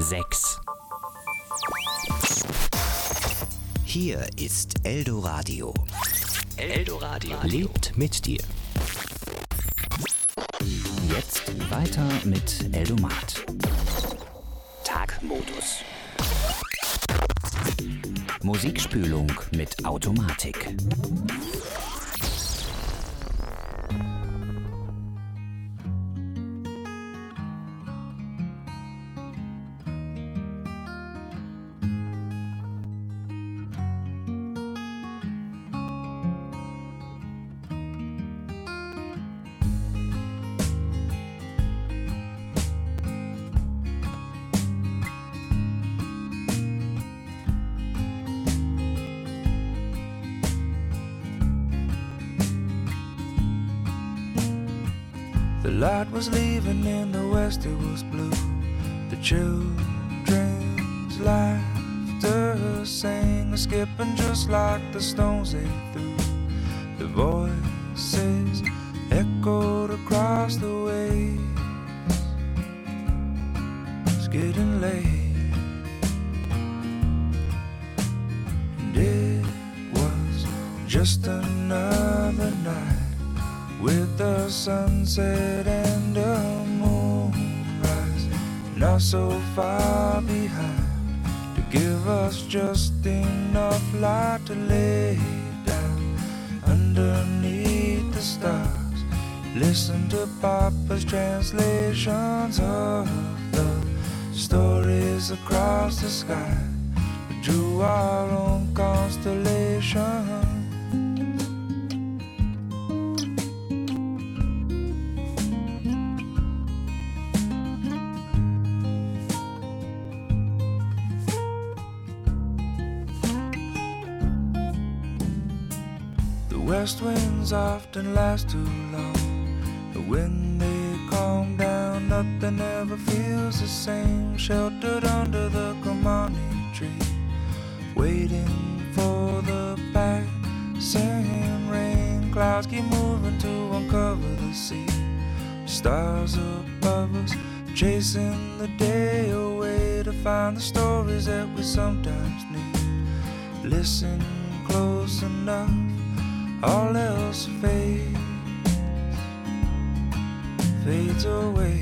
6. Hier ist Eldoradio. Eldoradio lebt mit dir. Jetzt weiter mit Eldomat. Tagmodus. Musikspülung mit Automatik. The light was leaving in the west, it was blue. The children's laughter sang, skipping just like the stones they threw. The voices echoed across the waves. It's getting late, and it was just another night with the sunset and the moonrise, not so far behind to give us just enough light to lay down underneath the stars. Listen to Papa's translations of the stories across the sky. We drew our own constellation. West winds often last too long, but when they calm down, nothing ever feels the same. Sheltered under the Kamani tree, waiting for the passing rain. Clouds keep moving to uncover the sea. Stars above us, chasing the day away to find the stories that we sometimes need. Listen close enough, all else fades away.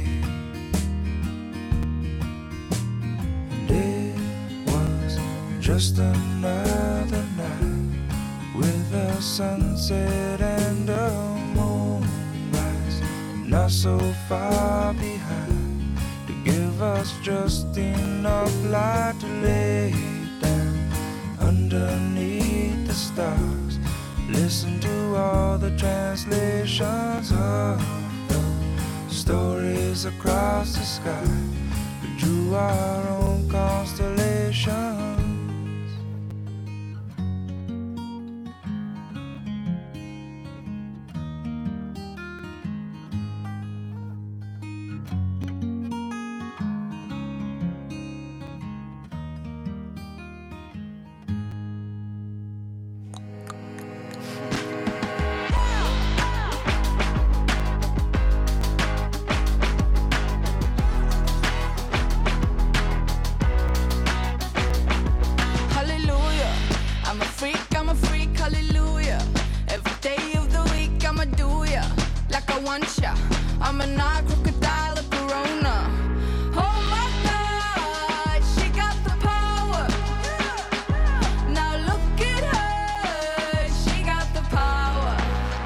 And it was just another night with a sunset and a moonrise, not so far behind to give us just enough light to lay down underneath the stars. Listen to all the translations of the stories across the sky. We drew our own constellations. I'm a night crocodile of Corona. Oh my God, she got the power. Now look at her, she got the power.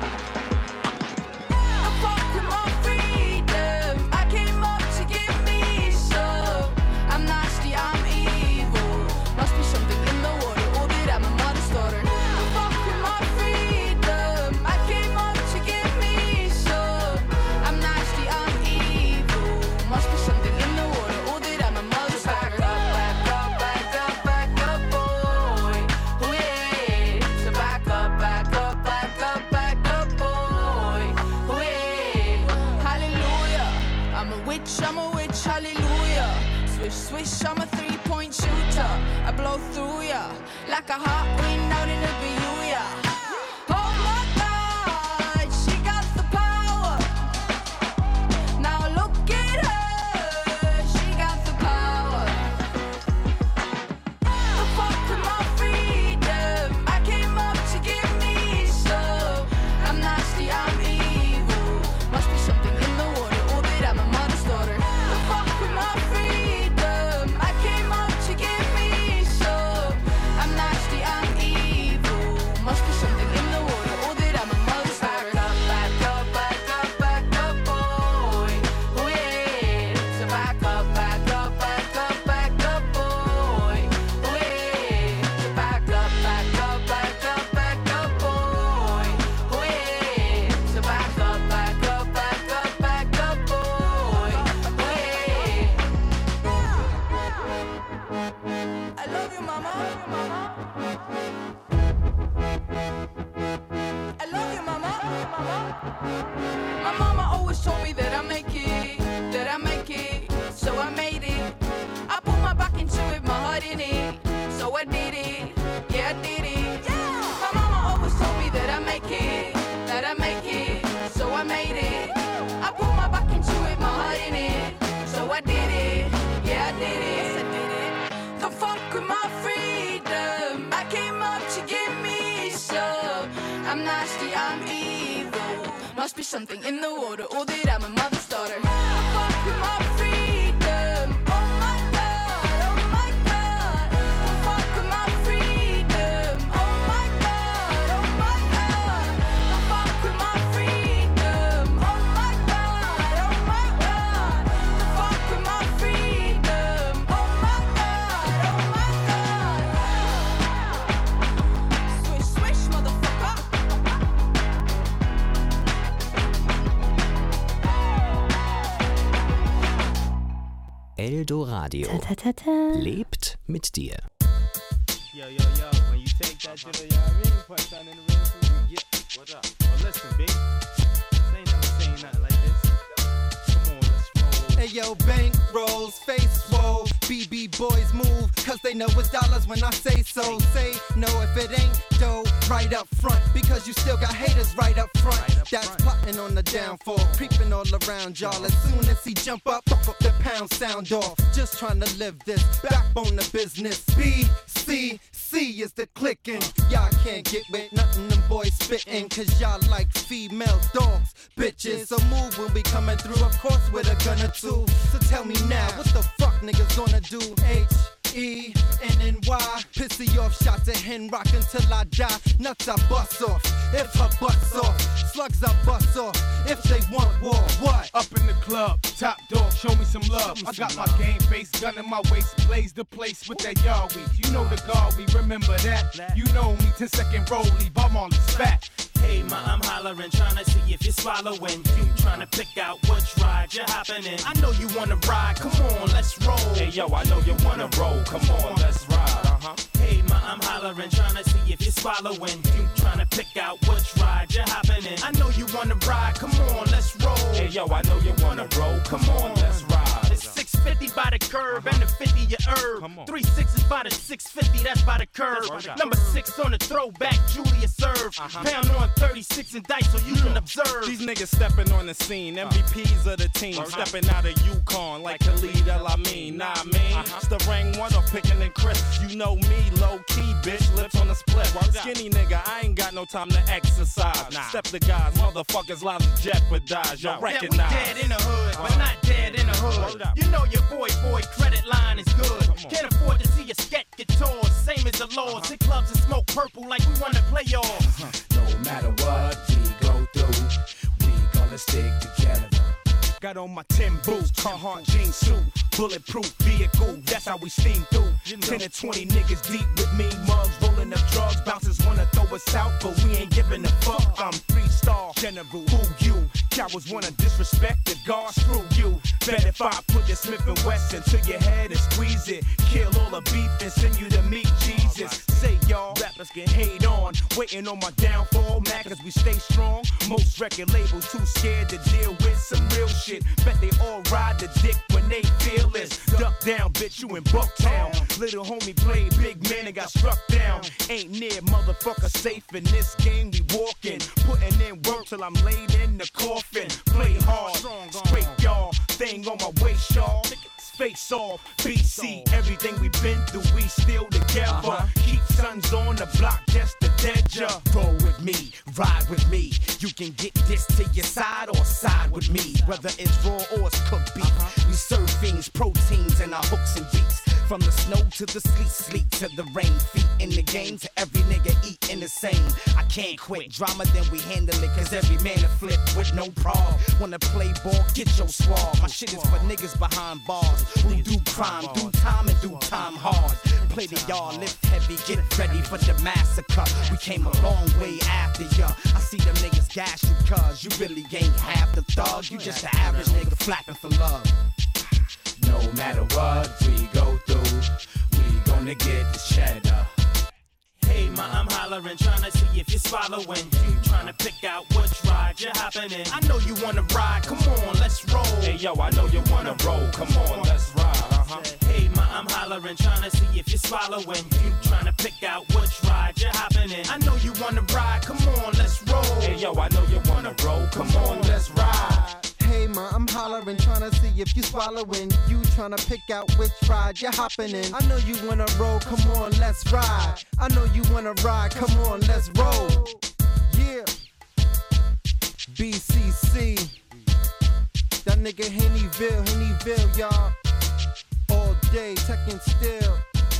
I fought for my freedom, I came up to give me some. I'm nasty, I'm evil. Must be something in the water, or did I'm a mother's daughter. I fought for my freedom, I came up to give me some. I'm nasty, I'm evil. Must be something in the water, or that I'm a mother's daughter. Back up, back up, back up, boy. Oh yeah. So back up, back up, back up, back up, boy. Oh yeah. Hallelujah. I'm a witch, hallelujah. Swish, swish, I'm a 3-point shooter. I blow through ya like a hot wind out in the Bermuda. Oh my God, she got the power. Now look at her, she got the power. My mama always told me that I make it, so I made it. I put my back into it, my heart in it, so I did it, yeah I did it. My mama always told me that I make it, so I made it. I put my back into it, my heart in it, so I did it, yeah I did it, yes I did it. Don't fuck with my freedom, I came up to give me some. I'm nasty, I'm evil, must be something in the water, or that I'm a mother's daughter. Don't fuck with my freedom, oh my god, oh my god. Don't fuck with my freedom, oh my god, oh my god. Don't fuck with my freedom, oh my god, oh my god. Don't fuck with my freedom, oh my god, oh my god. Swish, swish, motherfucker. Eldoradio lebt mit dir. Yo, when you take that to the yard, put something in the ring for me. Yeah, what up? Well, listen, B. They never seen nothing like this. Come on, let's roll. Hey yo, bank rolls, face swole. BB boys move, cause they know it's dollars when I say so. Say no if it ain't dough, right up front. Because you still got haters right up front. That's plotting on the downfall, creeping all around y'all. As soon as he jump up, the pound sound off. Just trying to live this, backbone of business. B, C, C is the clicking. Y'all can't get with nothing them boys spitting. Cause y'all like female dogs, bitches. So move when we coming through, of course with a gun or two. So tell me now, what the fuck niggas gonna do? H-E-N-N-Y, pissy off, shot to hen rock until I die. Nuts I bust off, if her butt's off. Slugs I bust off, if they want war. What? Up in the club, top dog, show me some love. I got my game face, gun in my waist, blaze the place with that yard weed. You know the guard, we remember that. You know me, 10-second roll, leave, I'm on the spot. Hey ma, I'm hollering, tryna see if you're swallowing. You tryna pick out which ride you're hopping in. I know you wanna ride, come on, let's roll. Hey yo, I know you wanna roll, come on, let's ride. Hey ma, I'm hollering, tryna see if you're swallowing. You tryna pick out which ride you're hopping in. I know you wanna ride, come on, let's roll. Hey yo, I know you wanna roll, come on, let's ride. It's 650 by the curb and the 50 your herb. 3 6s by the 650, that's by the curb. Number 6 on the throwback, Julia serve. Pound on 36 and dice so you can observe. These niggas stepping on the scene, MVPs of the team, stepping out of Yukon like Khalid El-Amin. Nah, I mean, it's the ring one of picking and Chris. You know me, low key, bitch, lips on the split. Skinny nigga, I ain't got no time to exercise. Step the guys, motherfuckers lives jeopardize. Y'all recognize. We dead in the hood, but not dead in the hood. You know your boy credit line is good. Can't afford to see a scat get tore. Same as the laws, hit clubs and smoke purple like we wanna play off. No matter what we go through, we gonna stick together. Got on my 10 boots, Carhartt jean suit, bulletproof vehicle, that's how we steam through. 10 to 20 niggas deep with me, mugs rolling up drugs, bouncers wanna throw us out, but we ain't giving a fuck. I'm 3-star general, who you? Cowards wanna disrespect the guard, screw you. Bet if I put the Smith & Wesson to your head and squeeze it, kill all the beef and send you to meet Jesus. Say y'all, rappers get hate on, waiting on my downfall, mad cause we stay strong. Most record labels too scared to deal with some real shit. Bet they all ride the dick when they feel this. Duck down, bitch, you in Bucktown. Little homie played big man and got struck down. Ain't near motherfucker safe in this game we walking. Putting in work till I'm laid in the coffin. Play hard, straight y'all. Thing on my waist, y'all. Face off, BC, everything we been through, we still together. Keep sons on the block just to dead ya. Roll with me, ride with me. You can get this to your side or side with me. Whether it's raw or it's cooked beef. We serve things, proteins in our hooks and beats. From the snow to the sleet to the rain. Feet in the game to every nigga eating the same. I can't quit, drama then we handle it. Cause every man a flip with no problem. Wanna play ball, get your swab. My shit is for niggas behind bars who do crime, do time and do time hard. Play the yard, lift heavy, get ready for the massacre. We came a long way after ya. I see them niggas gash you cause you really ain't half the thug. You just an average nigga flapping for love. No matter what we go through, we gonna get this cheddar. Hey Hey ma, I'm hollering, trying to see if you're swallowing. You trying to pick out which ride you're hopping in. I know you wanna ride, come on, let's roll. Hey yo, I know you wanna roll, come on, let's ride. Hey ma, I'm hollering, trying to see if you're swallowing. You trying to pick out which ride you're hopping in. I know you wanna ride, come on, let's roll. Hey yo, I know you wanna roll, come on, let's ride. Hey ma, I'm hollering, tryna see if you swallowing. You tryna pick out which ride you're hopping in. I know you wanna roll, come on, let's ride. I know you wanna ride, come on, let's roll. Yeah. BCC. That nigga Hennyville, y'all. All day, Tekken still.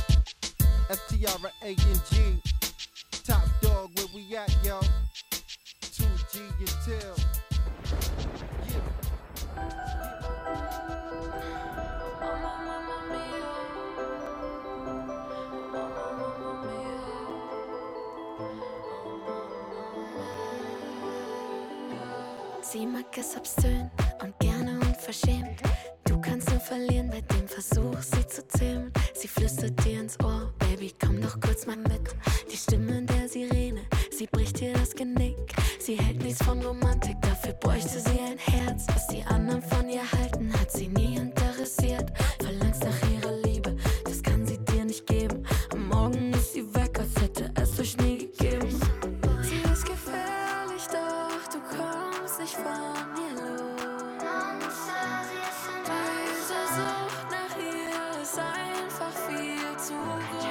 STRANG. Top dog, where we at, yo? 2G until. Sie mag es obszön und gerne unverschämt. Du kannst nur verlieren bei dem Versuch, sie zu zähmen. Sie flüstert dir ins Ohr, Baby, komm doch kurz mal mit. Die Stimme der Sirene, sie bricht dir das Genick. Sie hält nichts von Romantik, dafür bräuchte sie ein Herz. Was die anderen von ihr halten, hat sie nie interessiert. Verlangst nach ihrer Liebe, das kann sie dir nicht geben. Am Morgen ist sie weg, als hätte es euch nie gegeben. Sie ist gefährlich, doch du kommst nicht von ihr los. Diese Sucht nach ihr ist einfach viel zu groß.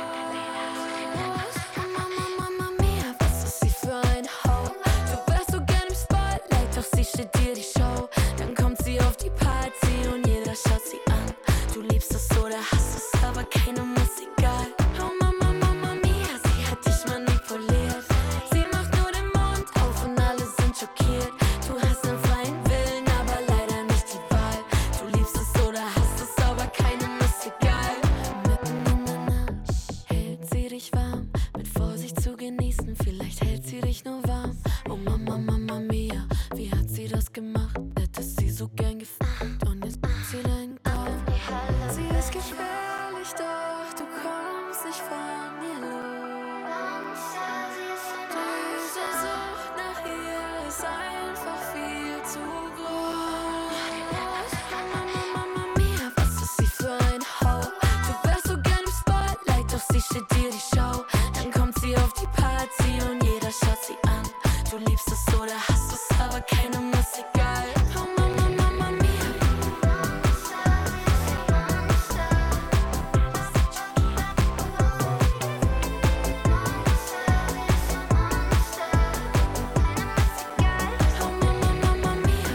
Mama mia, was ist sie für ein Ho? Du wärst so gern im Spotlight, doch sie steht dir die Show. Dann kommt sie auf die Party und jeder schaut sie an. Du liebst es oder hasst es, aber keinem ist egal. Oh Mama mia, sie hat dich manipuliert. Sie macht nur den Mund auf und alle sind schockiert. Du hast einen freien Willen, aber leider nicht die Wahl. Du liebst es oder hasst es, aber keinem ist egal. Mitten in der Nacht hält sie dich warm. Mit Vorsicht zu genießen, vielleicht hält sie dich nur warm. Oh Mama mia, wie hat sie das gemacht? Hättest sie so gern gefuckt und jetzt macht sie deinen Kopf. Sie ist gefährlich, doch du kommst nicht von ihr los. Diese Sucht nach ihr ist einfach viel zu groß. Mama mia, was ist sie für ein Ho? Du wärst so gern im Spotlight, doch sie steht dir die Show. Dann kommt sie auf die Party und jeder schaut sie an. Du liebst es oder hasst es, aber keinem ist egal. Oh Mama mia. Oh Mama mia.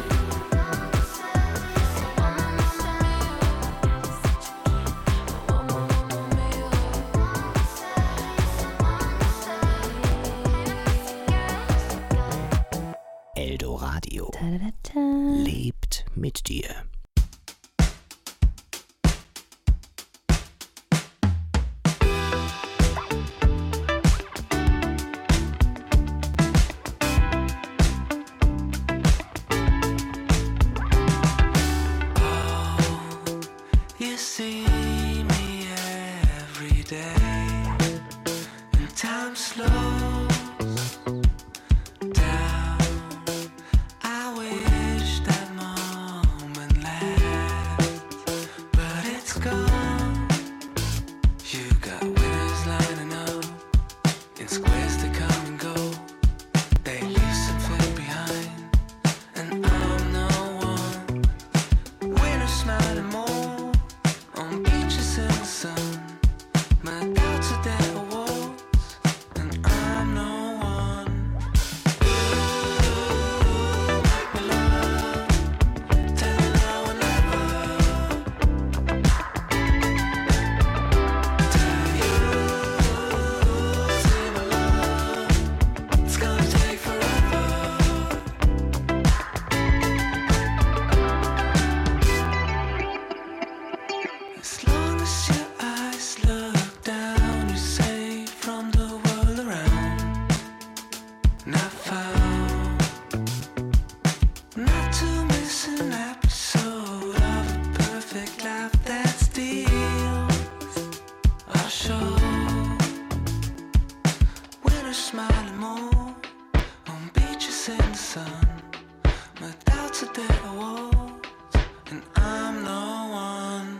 Eldoradio lebt mit dir. You see me every day, and time slows down. I wish that moment dance in the sun. My doubts are there walls, and I'm no one.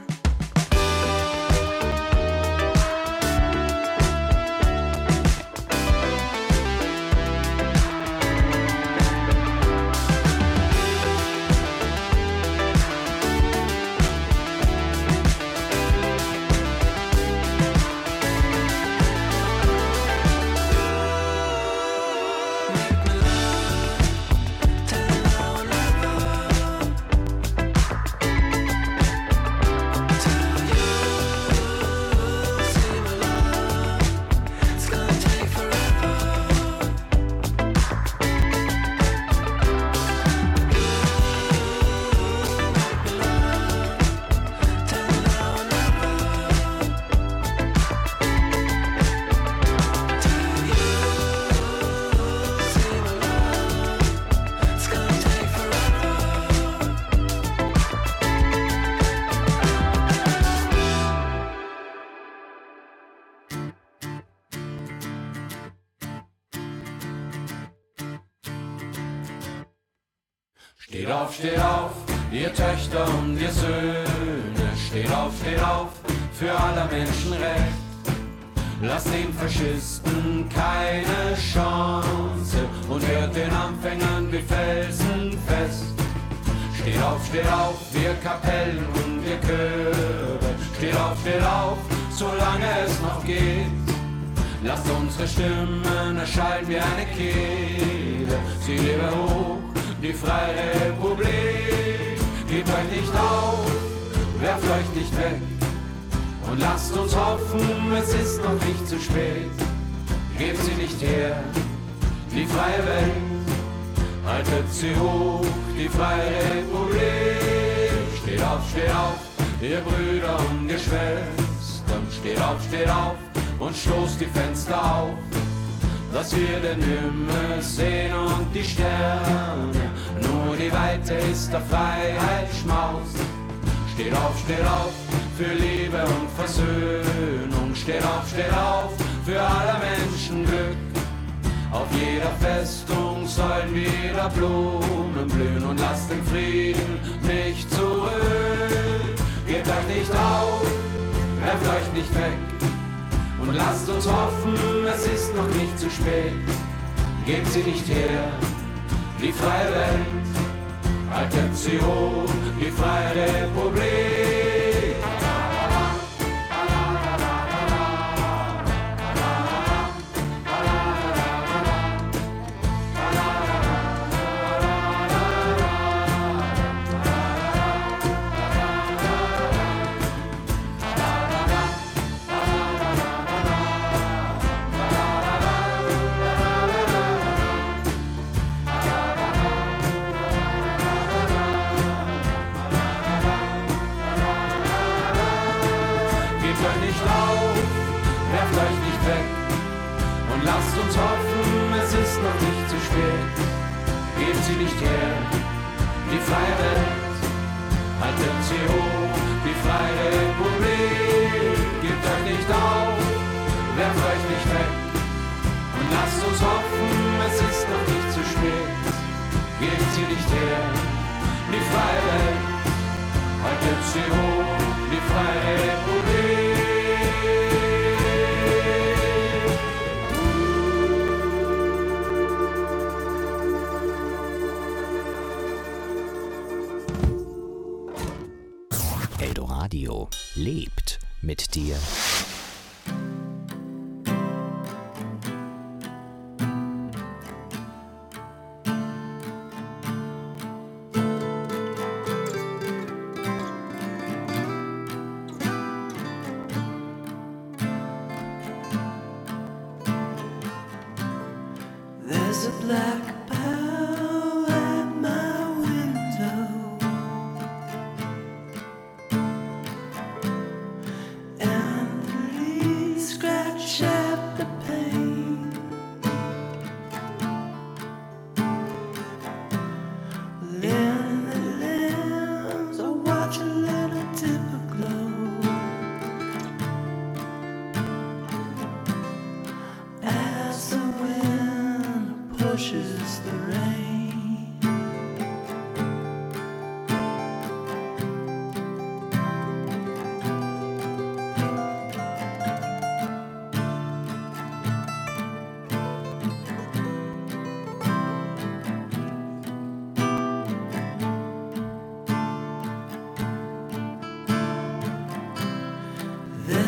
Steht auf, ihr Töchter und ihr Söhne, steht auf für aller Menschen Recht. Lasst den Faschisten keine Chance und hört den Anfängern wie Felsen fest. Steht auf, wir Kapellen und wir Chöre, steht auf, solange es noch geht. Lasst unsere Stimmen erschallen wie eine Kehle, sie lebe hoch, die Freie Republik. Gebt euch nicht auf, werft euch nicht weg und lasst uns hoffen, es ist noch nicht zu spät. Gebt sie nicht her, die freie Welt, haltet sie hoch, die Freie Republik. Steht auf, ihr Brüder und ihr Schwestern, steht auf und stoßt die Fenster auf, dass wir den Himmel sehen und die Sterne. Nur die Weite ist der Freiheit Schmaus. Steht auf für Liebe und Versöhnung. Steht auf für aller Menschen Glück. Auf jeder Festung sollen wieder Blumen blühen und lasst den Frieden nicht zurück. Gebt euch nicht auf, werft euch nicht weg. Und lasst uns hoffen, es ist noch nicht zu spät. Gebt sie nicht her, die freie Welt, haltet sie hoch, die Freie Republik. Lasst uns hoffen, es ist noch nicht zu spät. Gebt sie nicht her, die freie Welt, haltet sie hoch, die Freie Republik. Gebt euch nicht auf, werft euch nicht weg. Und lasst uns hoffen, es ist noch nicht zu spät. Gebt sie nicht her, die freie Welt, haltet sie hoch, die Freie Republik. Radio lebt mit dir. There's a black bow at my window, and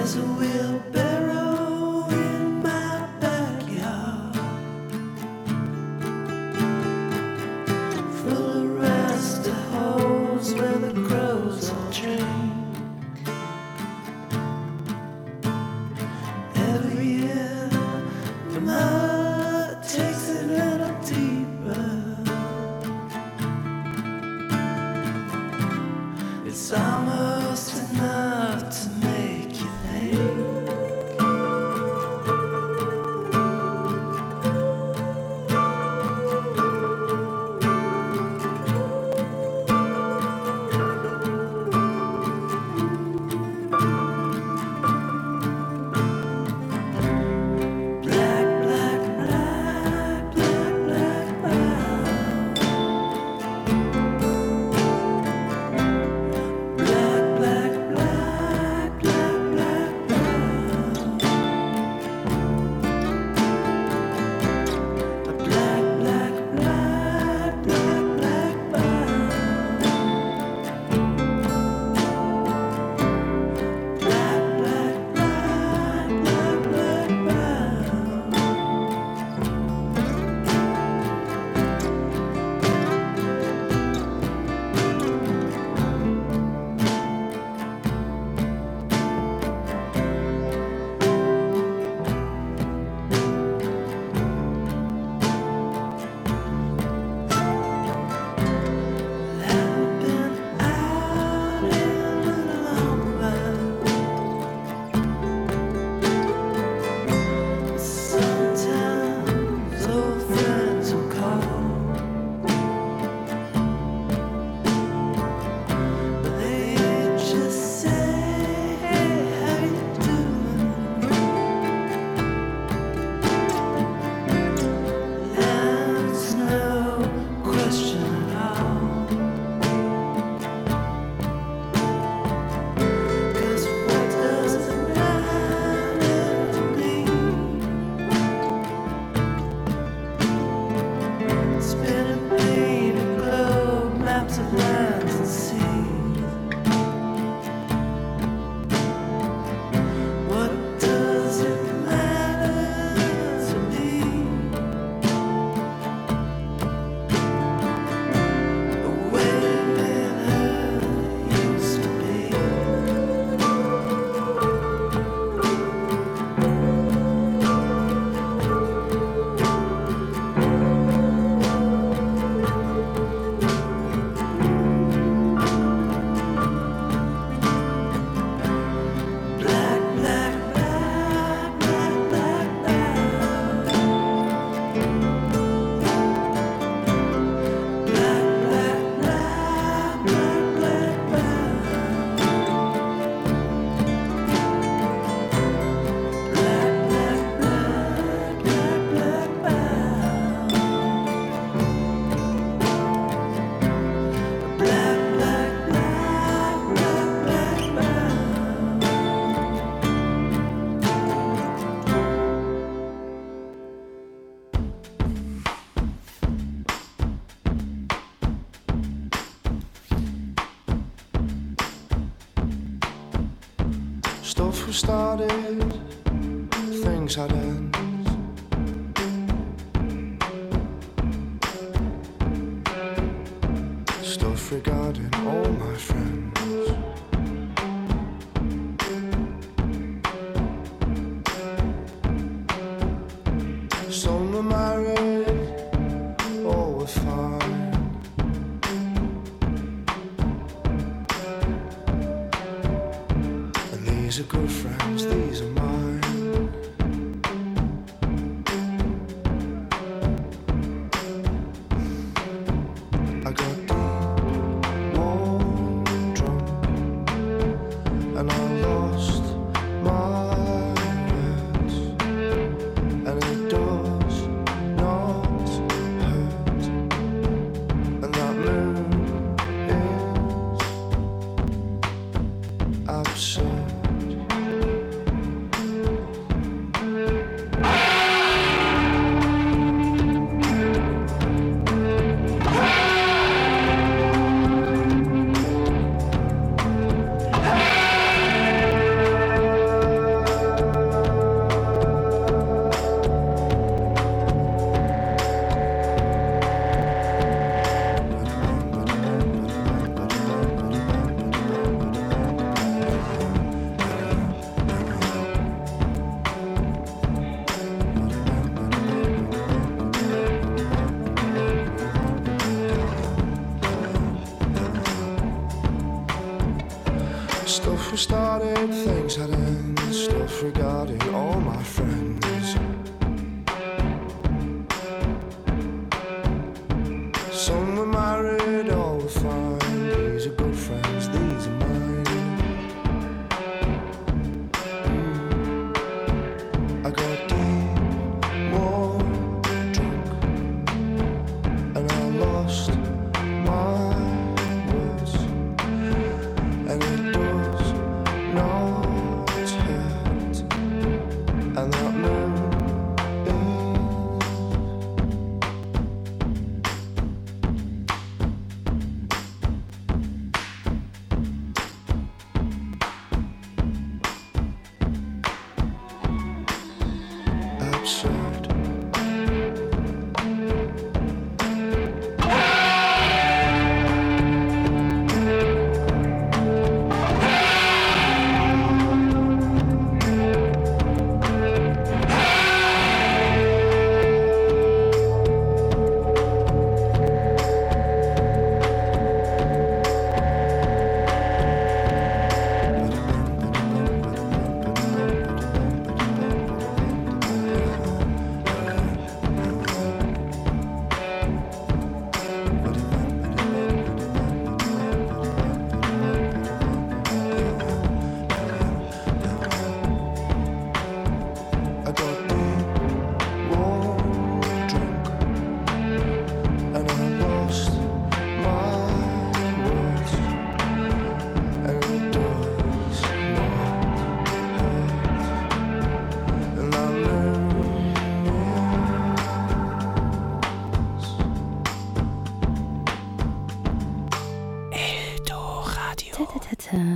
There's a wheelbarrow in my backyard, full of rusty holes where the crows all drink. Every year the mud takes it a little deeper. It's almost enough to make you think. Black, black, black, black, black, brown. Black, black, black, black, black, brown. A black, black, black, black, black, brown. Black, black, black, black, black, brown. Haven't been out in a long while. Sometimes old friends will call, but they just say, "Hey, how you doing?" That's no question at all. 'Cause what does it matter to me? Spinning painted globe, maps of lands and seas. What does it matter to me? The way men used to be. Black, black, black, black, black, brown. Black, black, black, black, black, brown. Black, black, black, black, black, brown. Black, black, black, black, black, brown. Stuff was started, things had ends. Stuff regarding all my friends. Some were married, all were fine. And these are good friends, these are mine. I got deep, warm, drunk, and I lost my words. And it does not hurt. And that moon is absurd. Stuff was started, things had ended, stuff regarding all my friends. Some were married, all were fine. These are good friends, these are mine. I got deep, warm, drunk, and I lost my words. And it does not hurt. And that moon absurd. I got deep, warm, drunk, and I lost my words. And it does not hurt. And I Eldoradio.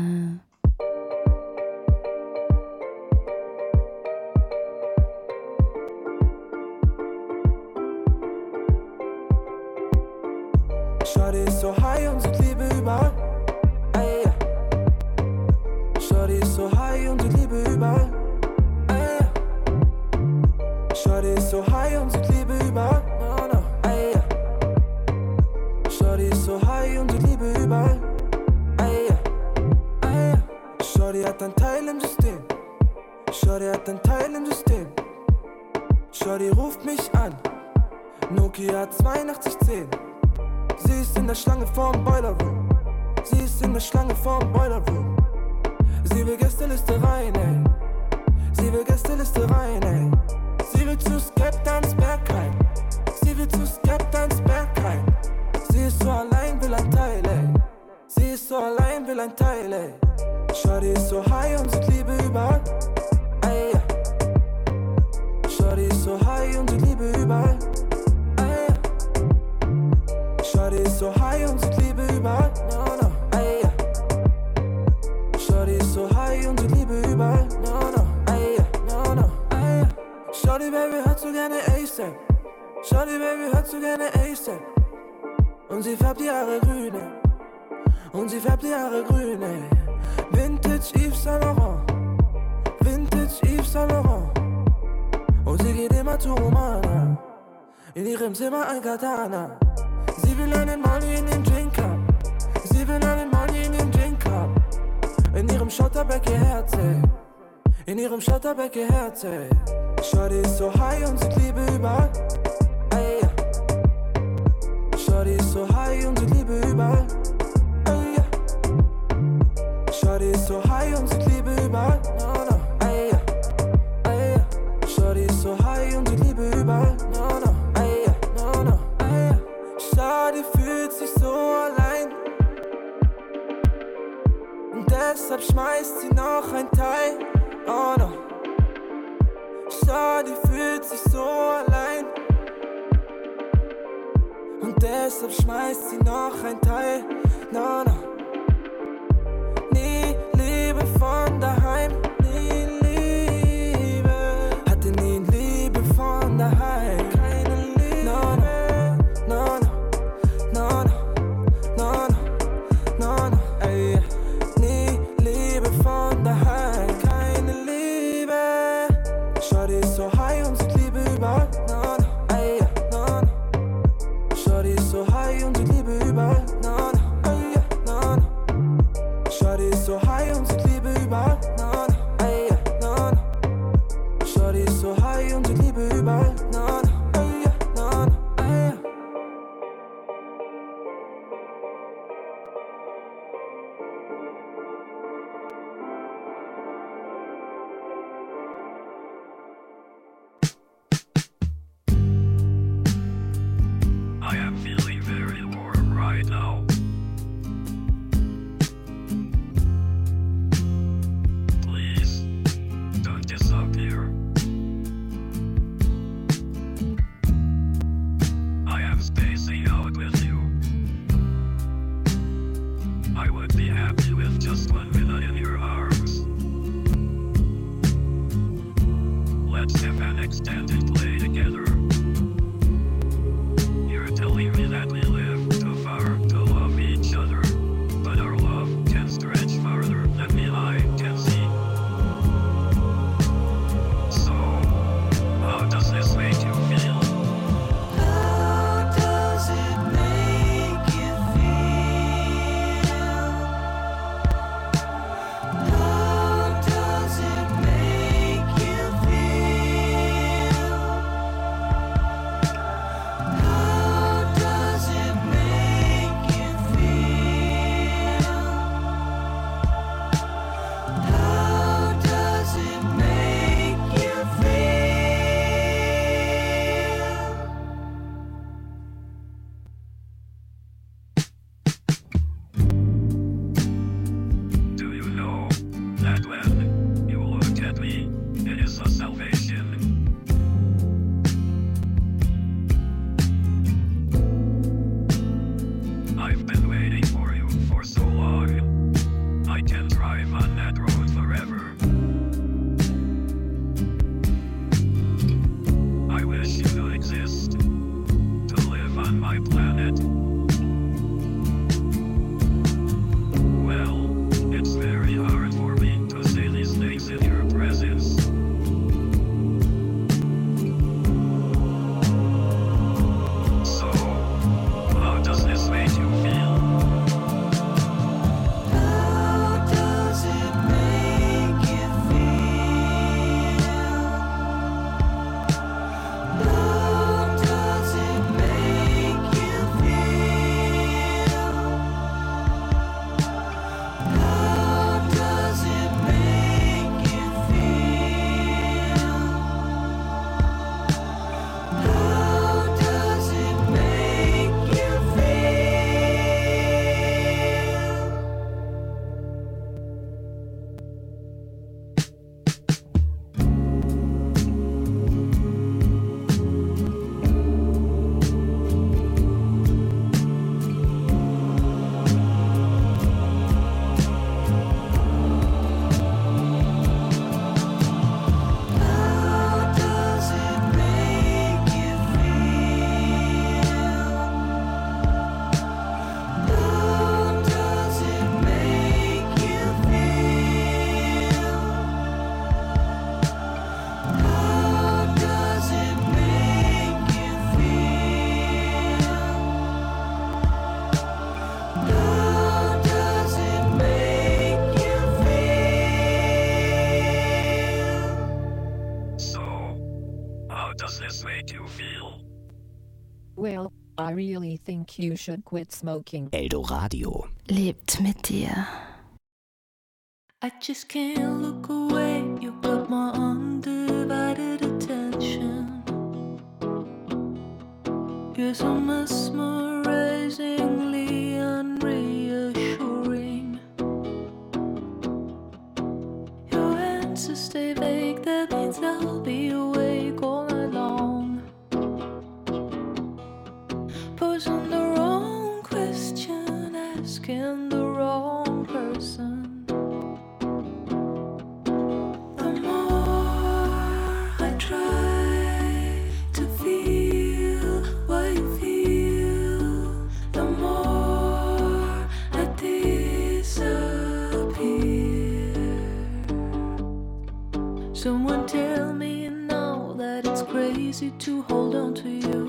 Shawty ist so high und sieht Liebe überall. Ey, ja. Shawty ist so high und sieht Liebe überall. Ey, ja. Shawty ist so high und sieht Liebe überall. No, no. Ey, ja. Shawty ist so high und sieht Liebe überall. Ey, ja. Ey, ja. Shawty hat ein Teil im System. Shawty hat ein Teil im System. Shawty ruft mich an. Nokia 8210. Sie ist in der Schlange vorm Boiler Room. Sie ist in der Schlange vorm Boiler Room. Sie will Gästeliste rein, ey. Sie will Gästeliste rein, ey. Sie will zu Skeptans Bergheim. Sie will zu Skeptans Bergheim. Sie ist so allein, will ein Teil, ey. Sie ist so allein, will ein Teil, ey. Shawty ist so high und sieht Liebe überall. Ey, ja. Shawty ist so high und sieht Liebe überall. Shawty ist so high und sieht Liebe überall. No, no, ey, ja. Shawty ist so high und sieht Liebe überall. No, no, ey, ja. No, no, ey, ja. Shawty Baby hört so gerne ASAP. Shawty Baby hört so gerne ASAP. Und sie färbt die Haare grün, ey. Und sie färbt die Haare grün, ey. Vintage Yves Saint Laurent. Vintage Yves Saint Laurent. Und sie geht immer zu Romana. In ihrem Zimmer ein Katana. Sie will einen Money in den Drink haben. Sie will einen Money in den Drink haben. In ihrem Schotterbeck ihr Herz, ey. In ihrem Schotterbeck ihr Herz, ey. Shawty ist so high und sieht Liebe überall. Ey, ja. Shawty ist so high und sieht Liebe überall. Ey, ja. Shawty ist so high und sieht Liebe überall. No, no. Ey, ja. Ey, ja. Shawty ist so high und sieht Liebe überall. No, no. Ey, ja. No, no. Ey, ja. Shawty fühlt sich so allein. Und deshalb schmeißt sie noch ein Teil. Oh no. Shawty fühlt sich so allein. Und deshalb schmeißt sie noch ein Teil. No, no. Nie Liebe von daheim. Nie Liebe. Hatte nie Liebe von daheim. Keine Liebe. No, no. No, no. No, no. No, no. Ey. Nie Liebe von daheim. Keine Liebe. Shawty ist so high und sieht Liebe überall. No, no. Ey. No, no. Shawty ist so high und sieht Liebe überall. No, no. Ey. No, no. Shawty ist so high und sieht I really think you should quit smoking. Eldoradio. Lebt mit dir. I just can't look away. You got my undivided attention. You're so mesmerizingly unreassuring. Your answers stay vague. That means I'll be awake all night long. Posing the wrong question, asking the wrong person. Someone tell me now that it's crazy to hold on to you.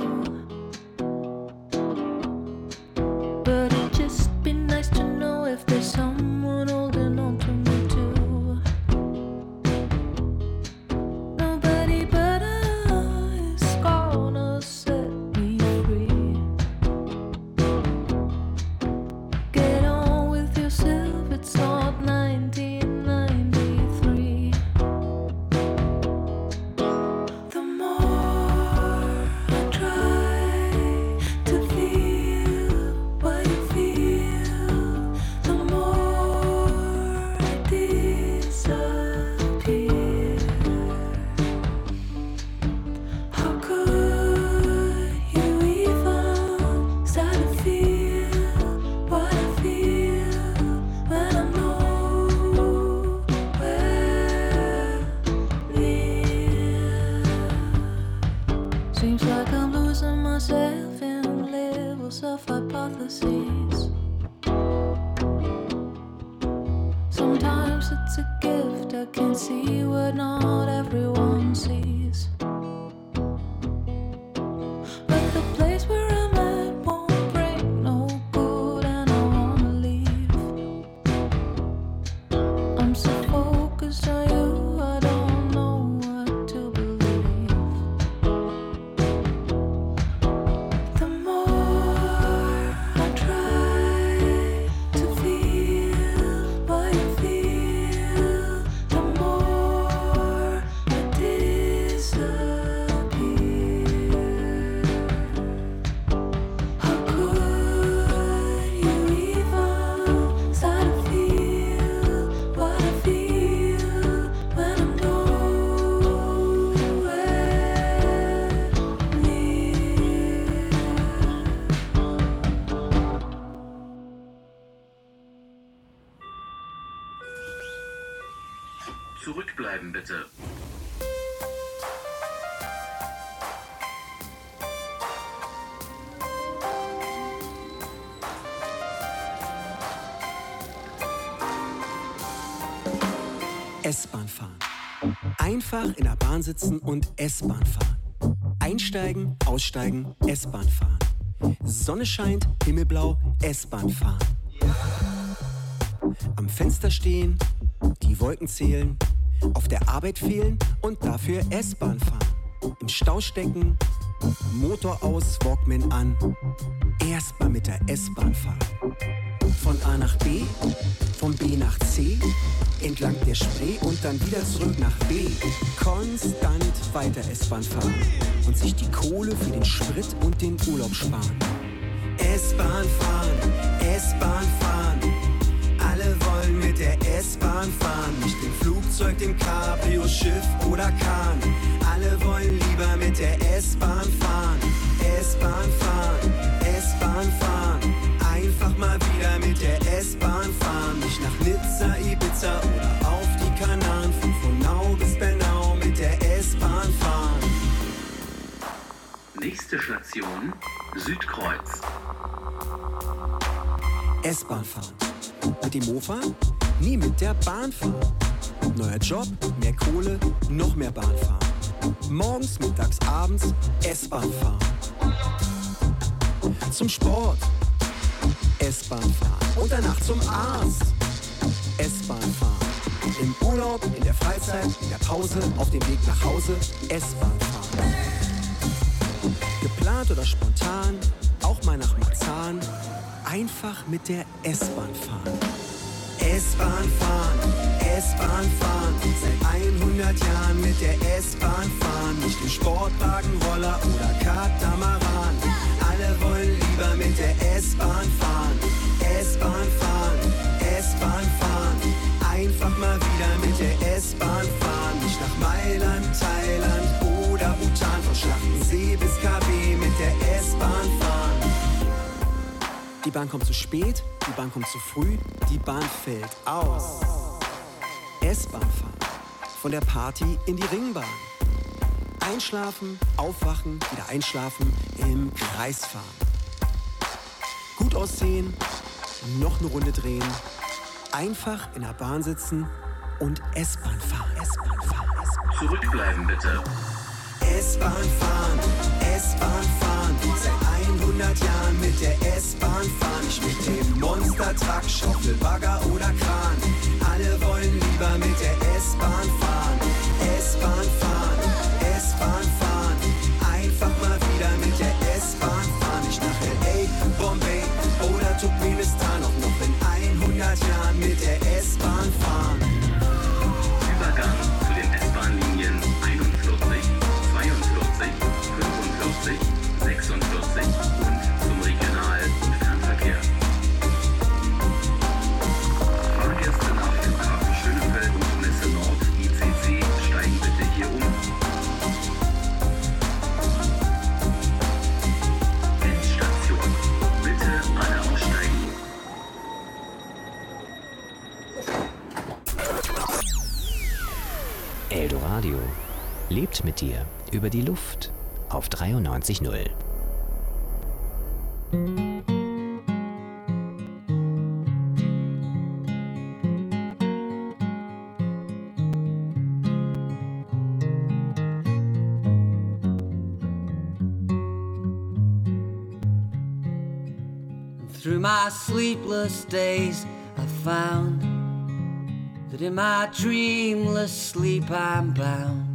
But it'd just be nice to know if there's someone holding on to me too. Nobody but us is gonna set me free. Get on with yourself, it's not 1993. Seems like I'm losing myself in levels of hypotheses. Sometimes it's a gift, I can see what not everyone sees. But the place where I'm at won't bring no good and I wanna leave. I'm so focused on you, I don't know what to believe. Zurückbleiben bitte. S-Bahn fahren. Einfach in der Bahn sitzen und S-Bahn fahren. Einsteigen, aussteigen, S-Bahn fahren. Sonne scheint, himmelblau, S-Bahn fahren. Am Fenster stehen, die Wolken zählen, auf der Arbeit fehlen und dafür S-Bahn fahren. Im Stau stecken, Motor aus, Walkman an, erstmal mit der S-Bahn fahren. Von A nach B, von B nach C, entlang der Spree und dann wieder zurück nach B. Konstant weiter S-Bahn fahren und sich die Kohle für den Sprit und den Urlaub sparen. S-Bahn fahren, S-Bahn fahren. Alle wollen mit der S-Bahn fahren, nicht im Flugzeug, dem Cabrio, Schiff oder Kahn. Alle wollen lieber mit der S-Bahn fahren, S-Bahn fahren, S-Bahn fahren. Einfach mal wieder mit der S-Bahn fahren, nicht nach Nizza, Ibiza oder auf die Kanaren. Von Frohnau bis Bernau mit der S-Bahn fahren. Nächste Station, Südkreuz. S-Bahn fahren. Mit dem Mofa? Nie mit der Bahn fahren. Neuer Job, mehr Kohle, noch mehr Bahn fahren. Morgens, mittags, abends S-Bahn fahren. Zum Sport S-Bahn fahren. Und danach zum Arzt S-Bahn fahren. Im Urlaub, in der Freizeit, in der Pause, auf dem Weg nach Hause S-Bahn fahren. Geplant oder spontan auch mal nach Marzahn, einfach mit der S-Bahn fahren. S-Bahn fahren, S-Bahn fahren, seit 100 Jahren mit der S-Bahn fahren. Nicht im Sportwagen, Roller oder Katamaran. Alle wollen lieber mit der S-Bahn fahren. S-Bahn fahren, S-Bahn fahren. Einfach mal wieder mit der S-Bahn fahren. Nicht nach Mailand, Thailand oder Bhutan. Von Schlachtensee bis KB mit der S-Bahn fahren. Die Bahn kommt zu spät, die Bahn kommt zu früh, die Bahn fällt aus. S-Bahn fahren, von der Party in die Ringbahn. Einschlafen, aufwachen, wieder einschlafen, im Kreis fahren. Gut aussehen, noch eine Runde drehen, einfach in der Bahn sitzen und S-Bahn fahren. S-Bahn fahren, S-Bahn. Zurückbleiben bitte. S-Bahn fahren, S-Bahn fahren, seit 100 Jahren mit der S-Bahn fahren. Nicht mit dem Monster-Truck, Schaufel, Bagger oder Kran. Alle wollen lieber mit der S-Bahn fahren. S-Bahn fahren, S-Bahn fahren. Einfach mal wieder mit der S-Bahn fahren. Nicht nach L.A., Bombay oder Turkmenistan. Auch noch in 100 Jahren mit der S-Bahn fahren. Übergang zu den S-Bahn-Linien 41, 42, 45, 46 und zum Regional- und Fernverkehr. Fahrgäste nach Flughafen Schönefeld und Messe Nord ICC steigen bitte hier um. Endstation. Bitte alle aussteigen. Eldoradio lebt mit dir über die Luft auf 93.0. Through my sleepless days I found that in my dreamless sleep I'm bound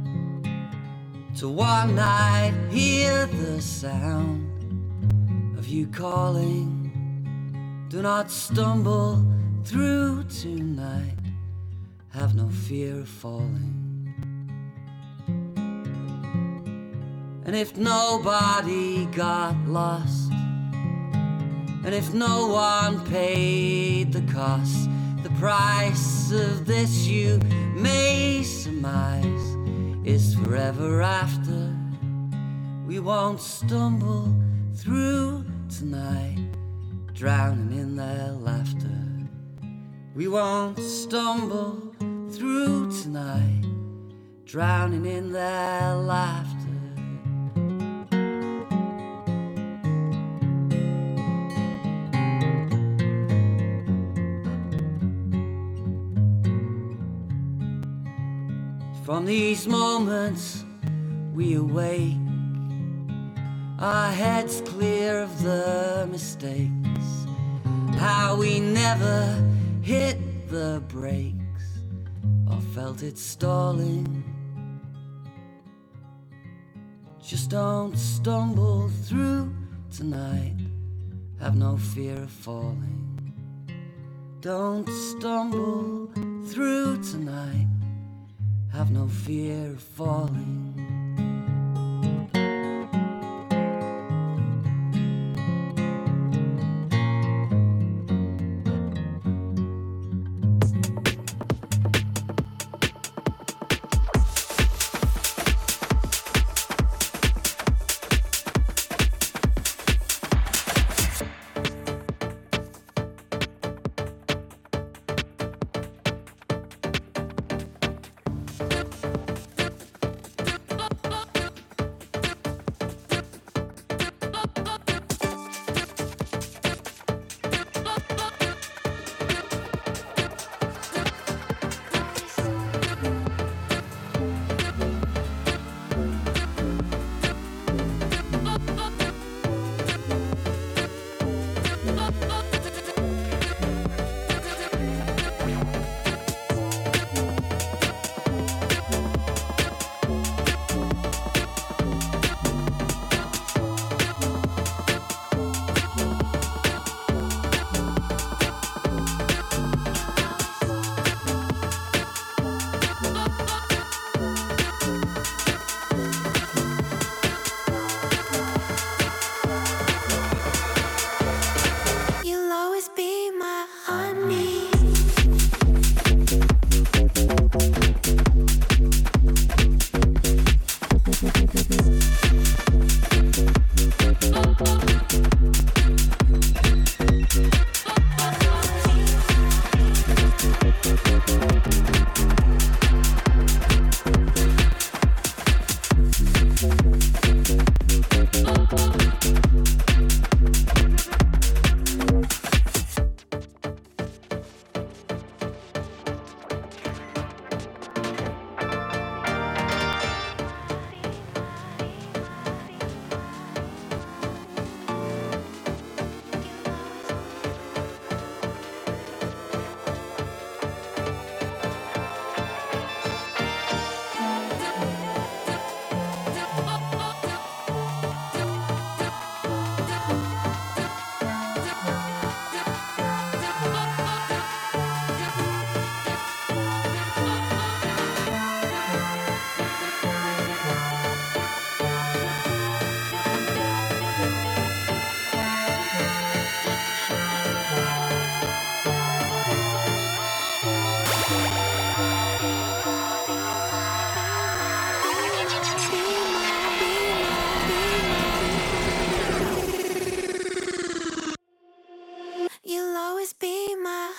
to one night hear the sound of you calling. Do not stumble through tonight, have no fear of falling. And if nobody got lost, and if no one paid the cost, the price of this you may surmise is forever after. We won't stumble through tonight, drowning in their laughter. We won't stumble through tonight, drowning in their laughter. From these moments we awake, our heads clear of the mistakes, how we never hit the brakes or felt it stalling. Just don't stumble through tonight, have no fear of falling. Don't stumble through tonight, have no fear of falling.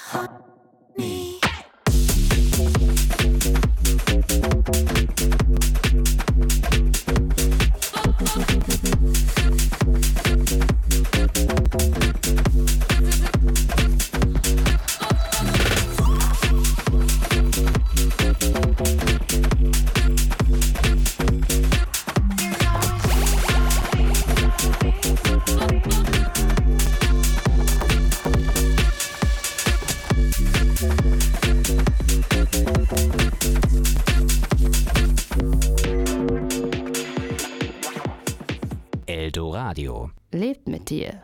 Eldoradio. Lebt mit dir.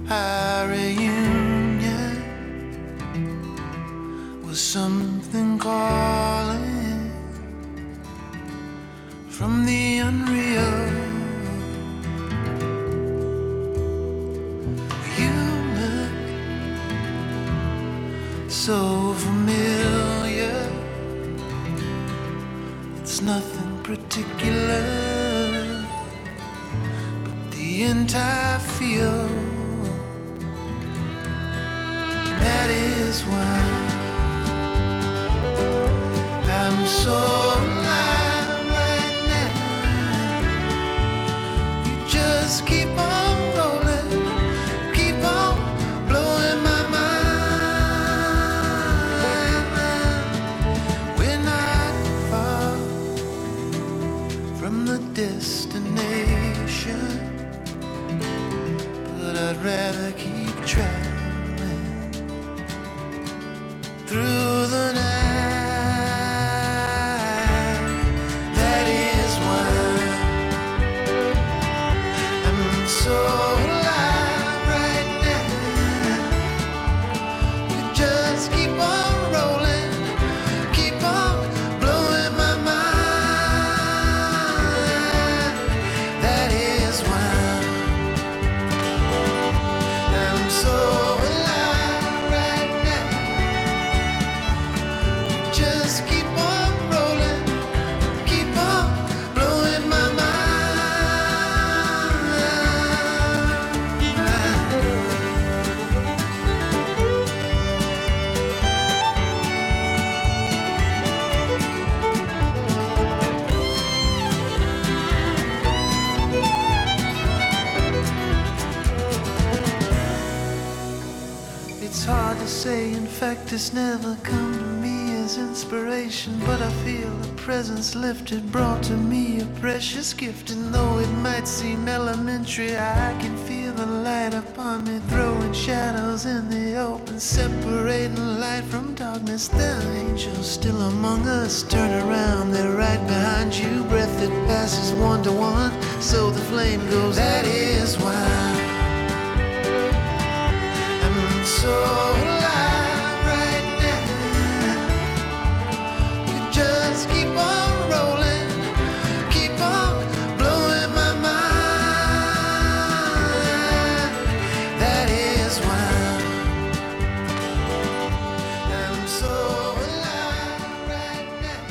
our reunion was something calling from the unreal. You look so familiar. It's nothing particular, but the entire feel. That is why I'm so alive right now. You just keep on rolling, keep on blowing my mind. We're not far from the destination, but I'd rather keep traveling through the night. That is why I'm so alive right now. You just keep on rolling, keep on blowing my mind. That is why I'm so alive right now. Just keep on rolling, keep on blowing my mind. It's hard to say, in fact it's never come to me as inspiration, but I feel a presence lifted, brought to me a precious gift. And though it might seem elementary, I can feel the light upon me, throwing shadows in the open, separating light from darkness. There are angels still among us, turn around, they're right behind you. Breath that passes one to one, so the flame goes. That is why I'm so alive right now. You just keep on rolling, keep on blowing my mind. That is why I'm so alive right now.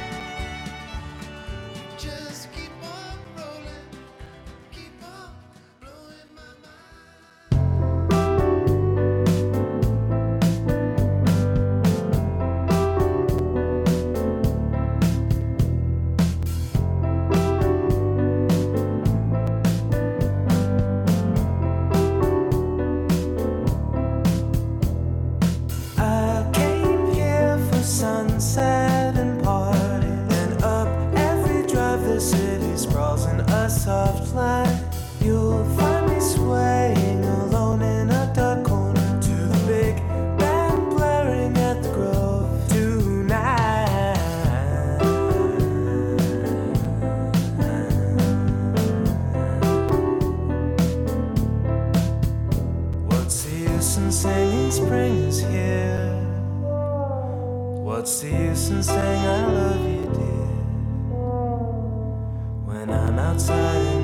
You just keep on rolling, keep on blowing my mind. I came here for sunset and party, and up every drive the city sprawls in a soft line. You'll find me swaying alone in a dark corner to the big band blaring at the Grove tonight. What's the use in singing spring is here? What's the use in saying I love you, dear, when I'm outside